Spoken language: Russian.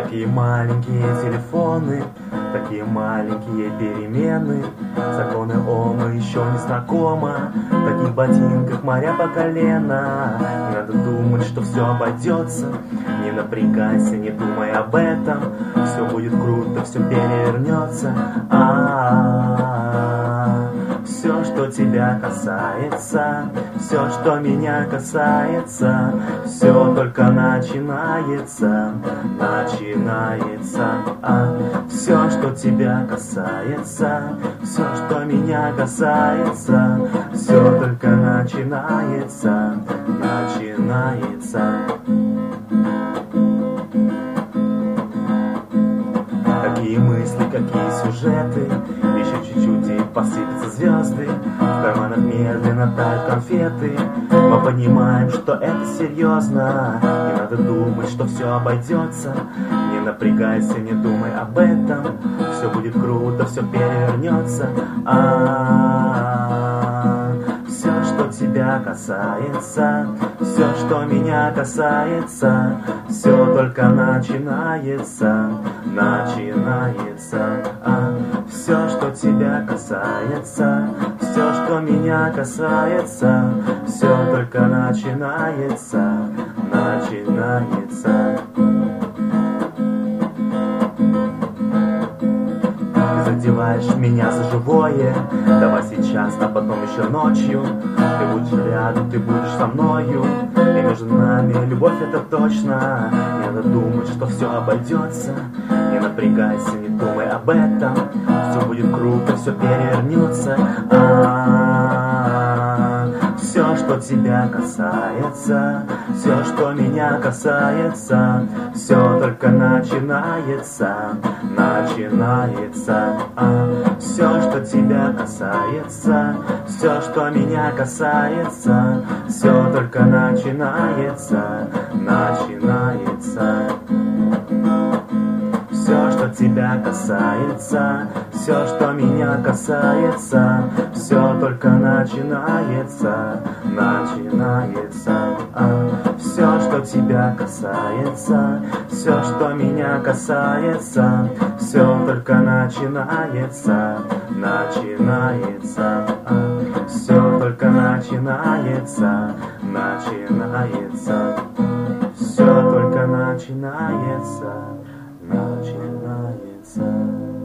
Такие маленькие телефоны, такие маленькие перемены. Законы Ома еще не знакома. В таких ботинках моря по колено. Не надо думать, что все обойдется. Не напрягайся, не думай об этом. Все будет круто, все перевернется. Все, что тебя касается, все, что меня касается, все только начинается, начинается. Все, что тебя касается, все, что меня касается, все только начинается, начинается. Какие мысли, какие сюжеты, еще чуть-чуть и посыпятся звезды. В карманах медленно тают конфеты. Мы понимаем, что это серьезно. Не надо думать, что все обойдется. Не напрягайся, не думай об этом. Все будет круто, все перевернется. Все, что тебя касается, все, что меня касается, все только начинается, начинается. Все, что тебя касается, все, что меня касается, все только начинается, начинается. Задеваешь меня за живое. Давай сейчас, а потом еще ночью. Ты будешь рядом, ты будешь со мною. И между нами любовь, это точно. Не надо думать, что все обойдется. Не напрягайся, не думай об этом. Все будет круто, все перевернется. Все, что тебя касается, все, что меня касается, все только начинается, начинается. Все, что тебя касается, все, что меня касается, все только начинается, начинается. Все, что тебя касается, все, что меня касается, все только начинается, начинается. Все, что тебя касается, все, что меня касается, все только начинается, начинается. Все только начинается, начинается. Все только начинается, начинается.